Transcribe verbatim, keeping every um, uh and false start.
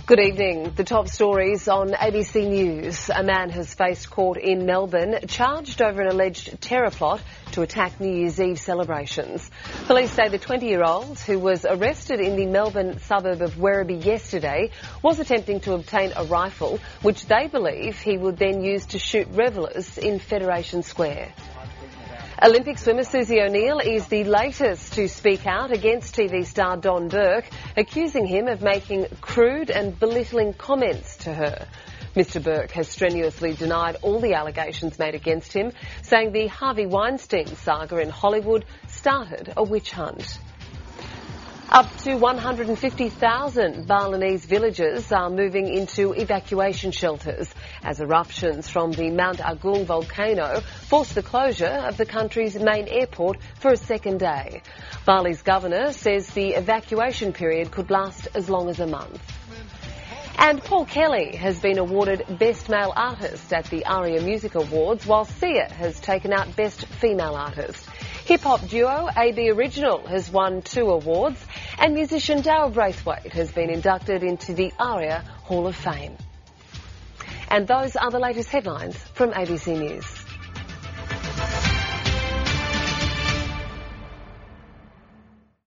Good evening. The top stories on A B C News. A man has faced court in Melbourne, charged over an alleged terror plot to attack New Year's Eve celebrations. Police say the twenty-year-old, who was arrested in the Melbourne suburb of Werribee yesterday, was attempting to obtain a rifle, which they believe he would then use to shoot revellers in Federation Square. Olympic swimmer Susie O'Neill is the latest to speak out against T V star Don Burke, accusing him of making crude and belittling comments to her. Mister Burke has strenuously denied all the allegations made against him, saying the Harvey Weinstein saga in Hollywood started a witch hunt. Up to one hundred fifty thousand Balinese villagers are moving into evacuation shelters as eruptions from the Mount Agung volcano force the closure of the country's main airport for a second day. Bali's governor says the evacuation period could last as long as a month. And Paul Kelly has been awarded Best Male Artist at the ARIA Music Awards, while Sia has taken out Best Female Artist. Hip-hop duo A B Original has won two awards, and musician Daryl Braithwaite has been inducted into the ARIA Hall of Fame. And those are the latest headlines from A B C News.